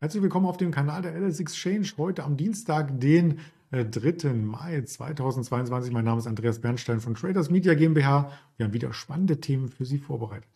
Herzlich willkommen auf dem Kanal der LS Exchange. Heute am Dienstag, den 3. Mai 2022. Mein Name ist Andreas Bernstein von Traders Media GmbH. Wir haben wieder spannende Themen für Sie vorbereitet.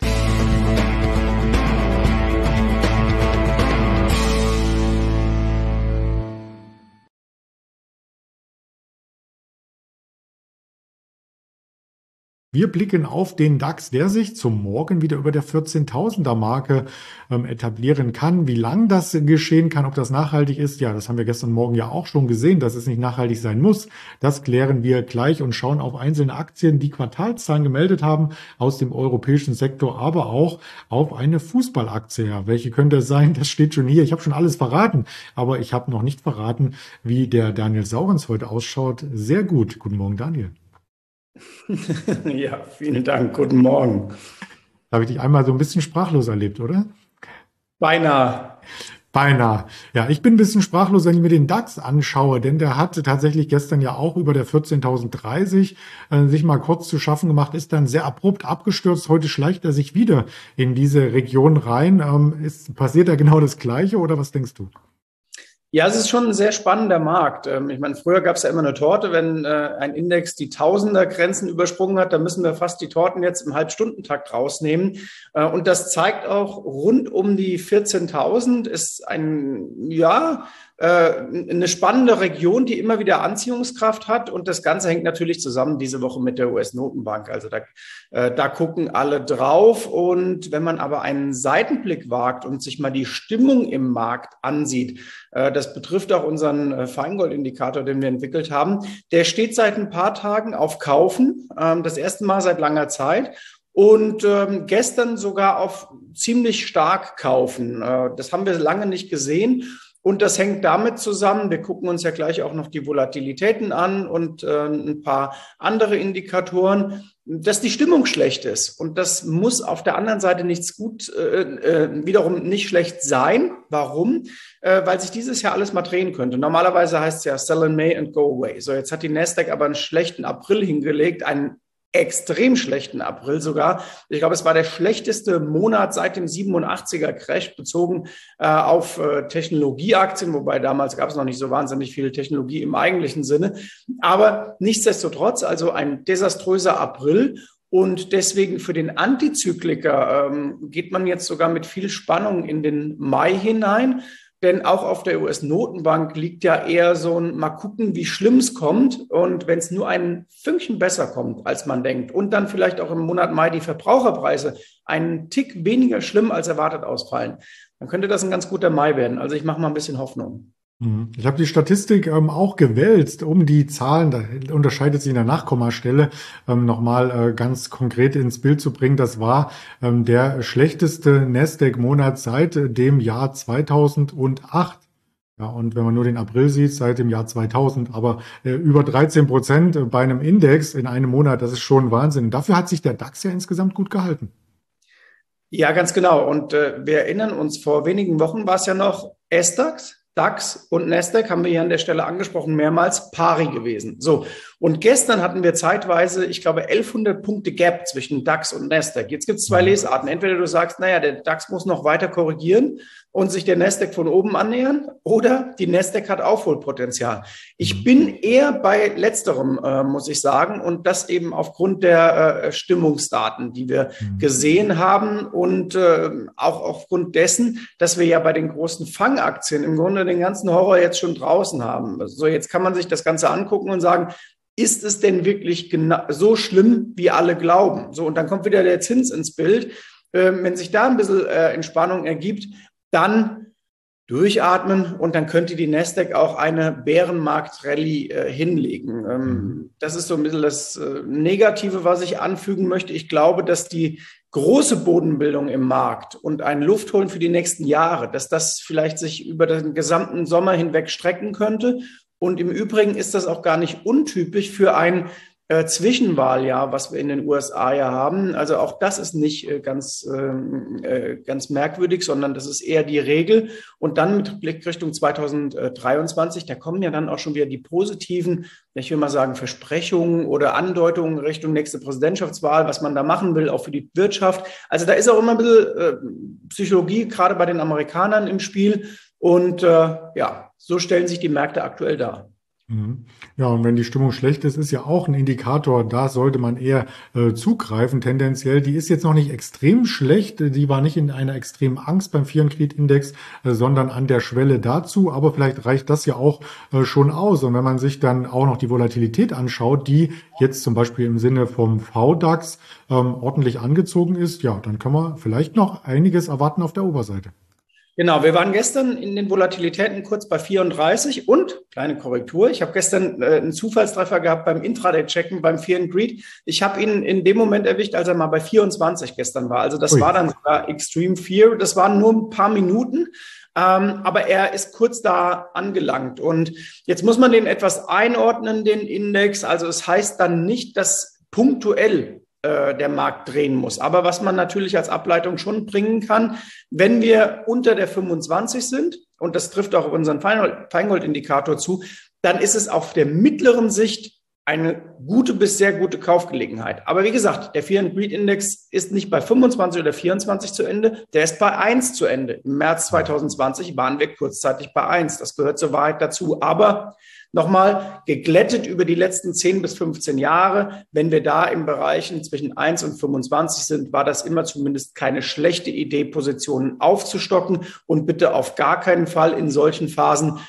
Wir blicken auf den DAX, der sich zum Morgen wieder über der 14.000er Marke etablieren kann. Wie lang das geschehen kann, ob das nachhaltig ist, ja, das haben wir gestern Morgen ja auch schon gesehen, dass es nicht nachhaltig sein muss. Das klären wir gleich und schauen auf einzelne Aktien, die Quartalszahlen gemeldet haben aus dem europäischen Sektor, aber auch auf eine Fußballaktie. Ja, welche könnte es sein? Das steht schon hier. Ich habe schon alles verraten, aber ich habe noch nicht verraten, wie der Daniel Saurens heute ausschaut. Sehr gut. Guten Morgen, Daniel. Ja, vielen Dank. Guten Morgen. Da habe ich dich einmal so ein bisschen sprachlos erlebt, oder? Beinahe. Beinahe. Ja, ich bin ein bisschen sprachlos, wenn ich mir den DAX anschaue, denn der hat tatsächlich gestern ja auch über der 14.030 sich mal kurz zu schaffen gemacht, ist dann sehr abrupt abgestürzt. Heute schleicht er sich wieder in diese Region rein. Passiert da genau das Gleiche oder was denkst du? Ja, es ist schon ein sehr spannender Markt. Ich meine, früher gab es ja immer eine Torte, wenn ein Index die Tausender-Grenzen übersprungen hat, dann müssen wir fast die Torten jetzt im Halbstundentakt rausnehmen. Und das zeigt auch, rund um die 14.000 ist eine spannende Region, die immer wieder Anziehungskraft hat. Und das Ganze hängt natürlich zusammen diese Woche mit der US-Notenbank. Also da gucken alle drauf. Und wenn man aber einen Seitenblick wagt und sich mal die Stimmung im Markt ansieht, das betrifft auch unseren Feingold-Indikator, den wir entwickelt haben, der steht seit ein paar Tagen auf Kaufen, das erste Mal seit langer Zeit. Und gestern sogar auf ziemlich stark kaufen. Das haben wir lange nicht gesehen. Und das hängt damit zusammen, wir gucken uns ja gleich auch noch die Volatilitäten an und ein paar andere Indikatoren, dass die Stimmung schlecht ist. Und das muss auf der anderen Seite wiederum nicht schlecht sein. Warum? Weil sich dieses Jahr alles mal drehen könnte. Normalerweise heißt es ja sell in May and go away. So, jetzt hat die Nasdaq aber einen schlechten April hingelegt, einen extrem schlechten April sogar. Ich glaube, es war der schlechteste Monat seit dem 87er Crash bezogen auf Technologieaktien, wobei damals gab es noch nicht so wahnsinnig viel Technologie im eigentlichen Sinne. Aber nichtsdestotrotz, also ein desaströser April. Und deswegen für den Antizykliker geht man jetzt sogar mit viel Spannung in den Mai hinein. Denn auch auf der US-Notenbank liegt ja eher so ein mal gucken, wie schlimm es kommt. Und wenn es nur ein Fünkchen besser kommt, als man denkt, und dann vielleicht auch im Monat Mai die Verbraucherpreise einen Tick weniger schlimm als erwartet ausfallen, dann könnte das ein ganz guter Mai werden. Also ich mache mal ein bisschen Hoffnung. Ich habe die Statistik auch gewälzt um die Zahlen, da unterscheidet sich in der Nachkommastelle, nochmal ganz konkret ins Bild zu bringen. Das war der schlechteste Nasdaq-Monat seit dem Jahr 2008. Ja, und wenn man nur den April sieht, seit dem Jahr 2000, aber über 13% bei einem Index in einem Monat, das ist schon Wahnsinn. Dafür hat sich der DAX ja insgesamt gut gehalten. Ja, ganz genau. Und wir erinnern uns, vor wenigen Wochen war es ja noch SDAX. DAX und Nasdaq haben wir hier an der Stelle angesprochen, mehrmals pari gewesen. So. Und gestern hatten wir zeitweise, ich glaube, 1100 Punkte Gap zwischen DAX und Nasdaq. Jetzt gibt es zwei Lesarten. Entweder du sagst, naja, der DAX muss noch weiter korrigieren und sich der Nasdaq von oben annähern, oder die Nasdaq hat Aufholpotenzial. Ich bin eher bei letzterem, muss ich sagen, und das eben aufgrund der Stimmungsdaten, die wir gesehen haben, und auch aufgrund dessen, dass wir ja bei den großen Fangaktien im Grunde den ganzen Horror jetzt schon draußen haben. So, jetzt kann man sich das Ganze angucken und sagen, ist es denn wirklich so schlimm, wie alle glauben? So, und dann kommt wieder der Zins ins Bild. Wenn sich da ein bisschen Entspannung ergibt, dann durchatmen, und dann könnte die Nasdaq auch eine Bärenmarkt-Rallye hinlegen. Das ist so ein bisschen das Negative, was ich anfügen möchte. Ich glaube, dass die große Bodenbildung im Markt und ein Luftholen für die nächsten Jahre, dass das vielleicht sich über den gesamten Sommer hinweg strecken könnte. Und im Übrigen ist das auch gar nicht untypisch für ein Zwischenwahljahr, was wir in den USA ja haben. Also auch das ist nicht ganz merkwürdig, sondern das ist eher die Regel. Und dann mit Blick Richtung 2023, da kommen ja dann auch schon wieder die positiven, ich will mal sagen, Versprechungen oder Andeutungen Richtung nächste Präsidentschaftswahl, was man da machen will, auch für die Wirtschaft. Also da ist auch immer ein bisschen Psychologie, gerade bei den Amerikanern im Spiel. Und ja, so stellen sich die Märkte aktuell dar. Mhm. Ja, und wenn die Stimmung schlecht ist, ist ja auch ein Indikator, da sollte man eher zugreifen, tendenziell. Die ist jetzt noch nicht extrem schlecht, die war nicht in einer extremen Angst beim Fear and Greed Index, sondern an der Schwelle dazu, aber vielleicht reicht das ja auch schon aus. Und wenn man sich dann auch noch die Volatilität anschaut, die jetzt zum Beispiel im Sinne vom VDAX ordentlich angezogen ist, ja, dann kann man vielleicht noch einiges erwarten auf der Oberseite. Genau, wir waren gestern in den Volatilitäten kurz bei 34 und, kleine Korrektur, ich habe gestern einen Zufallstreffer gehabt beim Intraday-Checken, beim Fear and Greed. Ich habe ihn in dem Moment erwischt, als er mal bei 24 gestern war. Also das Ui. war dann sogar Extreme Fear. Das waren nur ein paar Minuten, aber er ist kurz da angelangt. Und jetzt muss man den etwas einordnen, den Index. Also es heißt dann nicht, dass punktuell der Markt drehen muss. Aber was man natürlich als Ableitung schon bringen kann, wenn wir unter der 25 sind, und das trifft auch auf unseren Feingold-Indikator zu, dann ist es auf der mittleren Sicht eine gute bis sehr gute Kaufgelegenheit. Aber wie gesagt, der Fear and Greed Index ist nicht bei 25 oder 24 zu Ende, der ist bei 1 zu Ende. Im März 2020 waren wir kurzzeitig bei 1. Das gehört zur Wahrheit dazu. Aber nochmal geglättet über die letzten 10 bis 15 Jahre. Wenn wir da in Bereichen zwischen 1 und 25 sind, war das immer zumindest keine schlechte Idee, Positionen aufzustocken und bitte auf gar keinen Fall in solchen Phasen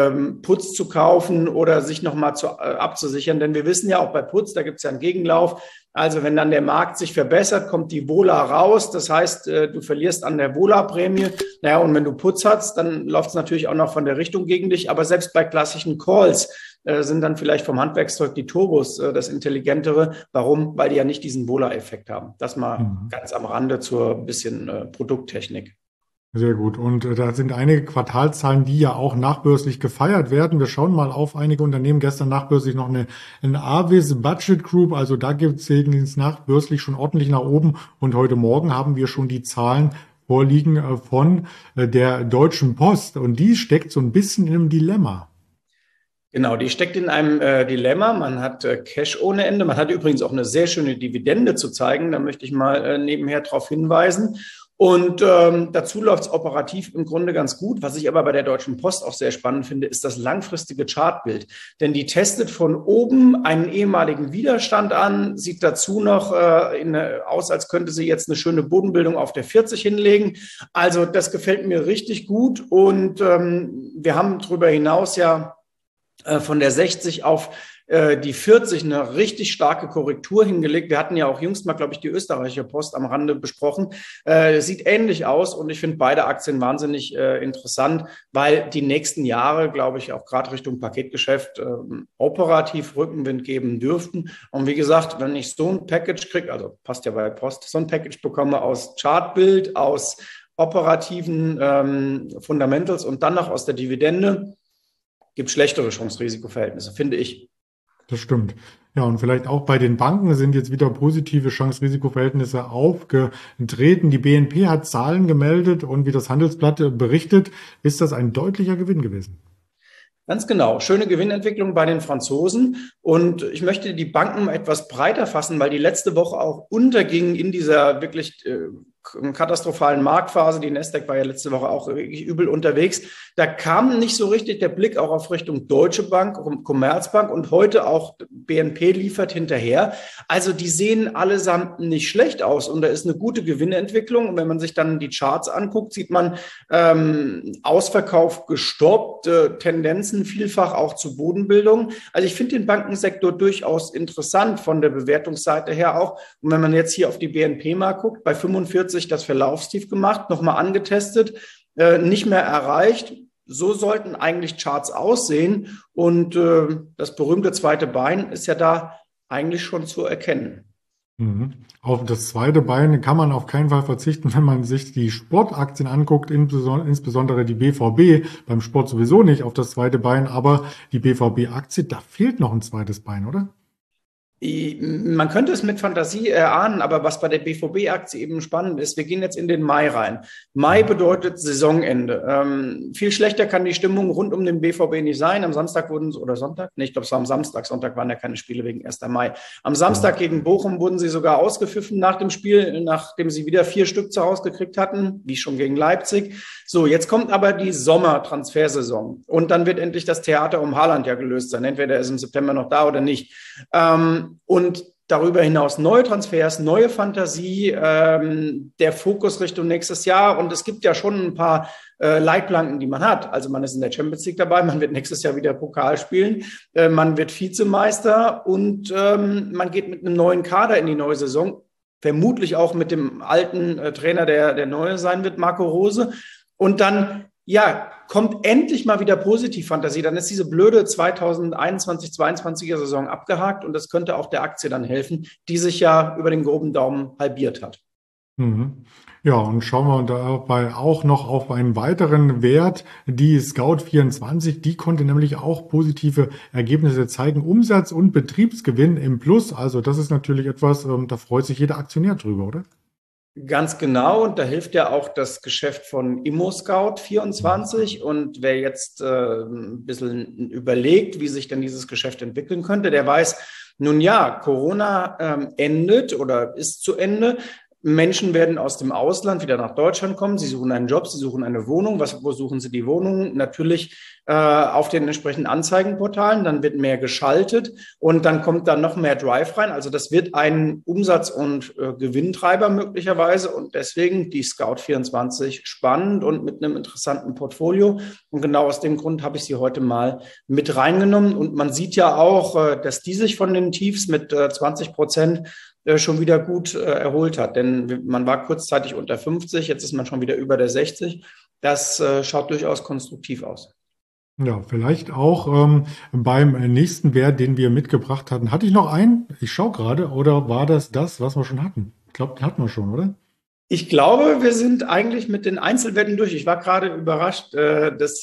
Putz zu kaufen oder sich nochmal abzusichern. Denn wir wissen ja auch bei Putz, da gibt es ja einen Gegenlauf. Also wenn dann der Markt sich verbessert, kommt die Vola raus. Das heißt, du verlierst an der Vola-Prämie. Naja, und wenn du Putz hast, dann läuft es natürlich auch noch von der Richtung gegen dich. Aber selbst bei klassischen Calls sind dann vielleicht vom Handwerkszeug die Turbos das Intelligentere. Warum? Weil die ja nicht diesen Vola-Effekt haben. Das mal ganz am Rande zur bisschen Produkttechnik. Sehr gut. Und da sind einige Quartalzahlen, die ja auch nachbörslich gefeiert werden. Wir schauen mal auf einige Unternehmen. Gestern nachbörslich noch eine Avis Budget Group. Also da geht es nachbörslich schon ordentlich nach oben. Und heute Morgen haben wir schon die Zahlen vorliegen von der Deutschen Post. Und die steckt so ein bisschen in einem Dilemma. Genau, die steckt in einem Dilemma. Man hat Cash ohne Ende. Man hat übrigens auch eine sehr schöne Dividende zu zeigen. Da möchte ich mal nebenher darauf hinweisen. Und dazu läuft es operativ im Grunde ganz gut. Was ich aber bei der Deutschen Post auch sehr spannend finde, ist das langfristige Chartbild. Denn die testet von oben einen ehemaligen Widerstand an, sieht dazu noch aus, als könnte sie jetzt eine schöne Bodenbildung auf der 40 hinlegen. Also das gefällt mir richtig gut. Und wir haben darüber hinaus ja von der 60 auf die 40 eine richtig starke Korrektur hingelegt. Wir hatten ja auch jüngst mal, glaube ich, die österreichische Post am Rande besprochen. Sieht ähnlich aus und ich finde beide Aktien wahnsinnig interessant, weil die nächsten Jahre, glaube ich, auch gerade Richtung Paketgeschäft operativ Rückenwind geben dürften. Und wie gesagt, wenn ich so ein Package kriege, also passt ja bei Post, so ein Package bekomme aus Chartbild, aus operativen Fundamentals und dann noch aus der Dividende, gibt schlechtere Chance-Risiko-Verhältnisse, finde ich. Das stimmt. Ja, und vielleicht auch bei den Banken sind jetzt wieder positive Chance-Risiko-Verhältnisse aufgetreten. Die BNP hat Zahlen gemeldet und wie das Handelsblatt berichtet, ist das ein deutlicher Gewinn gewesen. Ganz genau. Schöne Gewinnentwicklung bei den Franzosen. Und ich möchte die Banken etwas breiter fassen, weil die letzte Woche auch untergingen in dieser wirklich katastrophalen Marktphase. Die Nasdaq war ja letzte Woche auch wirklich übel unterwegs. Da kam nicht so richtig der Blick auch auf Richtung Deutsche Bank, Commerzbank und heute auch BNP liefert hinterher. Also die sehen allesamt nicht schlecht aus und da ist eine gute Gewinnentwicklung. Und wenn man sich dann die Charts anguckt, sieht man Ausverkauf gestoppt, Tendenzen vielfach auch zu Bodenbildung. Also ich finde den Bankensektor durchaus interessant von der Bewertungsseite her auch. Und wenn man jetzt hier auf die BNP mal guckt, bei 45 das Verlaufstief gemacht, nochmal angetestet, nicht mehr erreicht. So sollten eigentlich Charts aussehen. Und das berühmte zweite Bein ist ja da eigentlich schon zu erkennen. Auf das zweite Bein kann man auf keinen Fall verzichten, wenn man sich die Sportaktien anguckt, insbesondere die BVB, beim Sport sowieso nicht auf das zweite Bein, aber die BVB-Aktie, da fehlt noch ein zweites Bein, oder? Man könnte es mit Fantasie erahnen, aber was bei der BVB-Aktie eben spannend ist, wir gehen jetzt in den Mai rein. Mai bedeutet Saisonende. Viel schlechter kann die Stimmung rund um den BVB nicht sein. Am Samstag wurden sie, oder Sonntag? Nee, ich glaube, es war am Samstag. Sonntag waren ja keine Spiele wegen 1. Mai. Am Samstag gegen Bochum wurden sie sogar ausgepfiffen nach dem Spiel, nachdem sie wieder 4 Stück zu Hause gekriegt hatten, wie schon gegen Leipzig. So, jetzt kommt aber die Sommertransfersaison. Und dann wird endlich das Theater um Haaland ja gelöst sein. Entweder er ist im September noch da oder nicht. Und darüber hinaus neue Transfers, neue Fantasie, der Fokus Richtung nächstes Jahr. Und es gibt ja schon ein paar Leitplanken, die man hat. Also man ist in der Champions League dabei, man wird nächstes Jahr wieder Pokal spielen, man wird Vizemeister und man geht mit einem neuen Kader in die neue Saison. Vermutlich auch mit dem alten Trainer, der neue sein wird, Marco Rose. Und dann kommt endlich mal wieder Positivfantasie. Dann ist diese blöde 2021-22er Saison abgehakt und das könnte auch der Aktie dann helfen, die sich ja über den groben Daumen halbiert hat. Mhm. Ja, und schauen wir dabei auch noch auf einen weiteren Wert, die Scout24, die konnte nämlich auch positive Ergebnisse zeigen, Umsatz und Betriebsgewinn im Plus. Also das ist natürlich etwas, da freut sich jeder Aktionär drüber, oder? Ganz genau, und da hilft ja auch das Geschäft von ImmoScout24. Und wer jetzt ein bisschen überlegt, wie sich denn dieses Geschäft entwickeln könnte, der weiß, nun ja, Corona endet oder ist zu Ende. Menschen werden aus dem Ausland wieder nach Deutschland kommen. Sie suchen einen Job, sie suchen eine Wohnung. Wo suchen sie die Wohnung? Natürlich auf den entsprechenden Anzeigenportalen. Dann wird mehr geschaltet und dann kommt da noch mehr Drive rein. Also das wird ein Umsatz- und Gewinntreiber möglicherweise und deswegen die Scout24 spannend und mit einem interessanten Portfolio. Und genau aus dem Grund habe ich sie heute mal mit reingenommen. Und man sieht ja auch, dass die sich von den Tiefs mit 20% schon wieder gut erholt hat. Denn man war kurzzeitig unter 50, jetzt ist man schon wieder über der 60. Das schaut durchaus konstruktiv aus. Ja, vielleicht auch beim nächsten Wert, den wir mitgebracht hatten. Hatte ich noch einen? Ich schaue gerade. Oder war das, was wir schon hatten? Ich glaube, den hatten wir schon, oder? Ich glaube, wir sind eigentlich mit den Einzelwerten durch. Ich war gerade überrascht, dass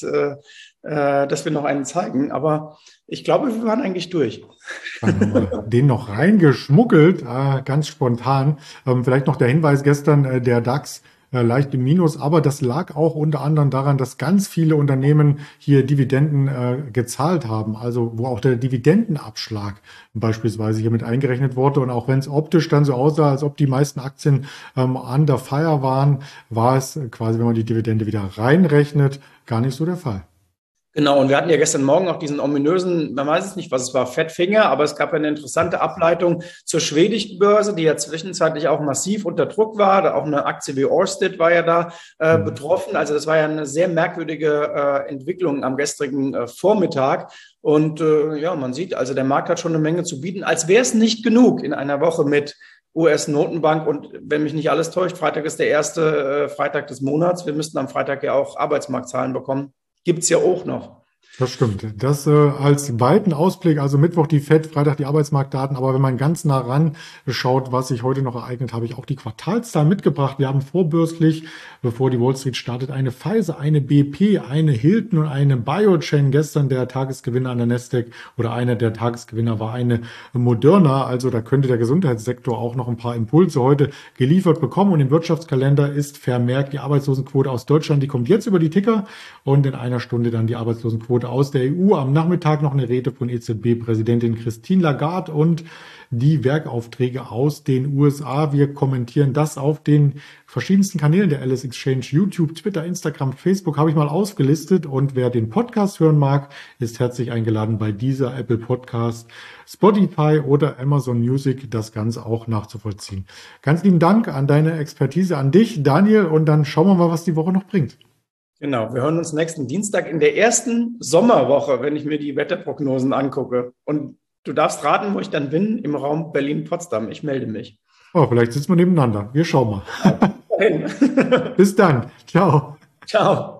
wir noch einen zeigen. Aber ich glaube, wir waren eigentlich durch. Dann haben wir den noch reingeschmuggelt, ganz spontan. Vielleicht noch der Hinweis gestern, der DAX leicht im Minus, aber das lag auch unter anderem daran, dass ganz viele Unternehmen hier Dividenden gezahlt haben, also wo auch der Dividendenabschlag beispielsweise hier mit eingerechnet wurde. Und auch wenn es optisch dann so aussah, als ob die meisten Aktien under fire waren, war es quasi, wenn man die Dividende wieder reinrechnet, gar nicht so der Fall. Genau, und wir hatten ja gestern Morgen auch diesen ominösen, man weiß es nicht, was es war, Fettfinger, aber es gab eine interessante Ableitung zur schwedischen Börse, die ja zwischenzeitlich auch massiv unter Druck war. Auch eine Aktie wie Ørsted war ja da betroffen. Also das war ja eine sehr merkwürdige Entwicklung am gestrigen Vormittag. Und man sieht, also der Markt hat schon eine Menge zu bieten, als wäre es nicht genug in einer Woche mit US-Notenbank und wenn mich nicht alles täuscht, Freitag ist der erste Freitag des Monats. Wir müssten am Freitag ja auch Arbeitsmarktzahlen bekommen. Gibt es ja auch noch. Das stimmt. Das als weiten Ausblick, also Mittwoch die FED, Freitag die Arbeitsmarktdaten. Aber wenn man ganz nah ran schaut, was sich heute noch ereignet, habe ich auch die Quartalszahlen mitgebracht. Wir haben vorbörslich, bevor die Wall Street startet, eine Pfizer, eine BP, eine Hilton und eine Biogen. Gestern der Tagesgewinner an der Nasdaq oder einer der Tagesgewinner war eine Moderna. Also da könnte der Gesundheitssektor auch noch ein paar Impulse heute geliefert bekommen. Und im Wirtschaftskalender ist vermerkt die Arbeitslosenquote aus Deutschland. Die kommt jetzt über die Ticker und in einer Stunde dann die Arbeitslosenquote aus der EU. Am Nachmittag noch eine Rede von EZB-Präsidentin Christine Lagarde und die Werkaufträge aus den USA. Wir kommentieren das auf den verschiedensten Kanälen der Alice Exchange, YouTube, Twitter, Instagram, Facebook habe ich mal aufgelistet. Und wer den Podcast hören mag, ist herzlich eingeladen, bei dieser Apple Podcast, Spotify oder Amazon Music das Ganze auch nachzuvollziehen. Ganz lieben Dank an deine Expertise, an dich, Daniel. Und dann schauen wir mal, was die Woche noch bringt. Genau, wir hören uns nächsten Dienstag in der ersten Sommerwoche, wenn ich mir die Wetterprognosen angucke. Und du darfst raten, wo ich dann bin, im Raum Berlin-Potsdam. Ich melde mich. Oh, vielleicht sitzen wir nebeneinander. Wir schauen mal. Bis dann. Ciao. Ciao.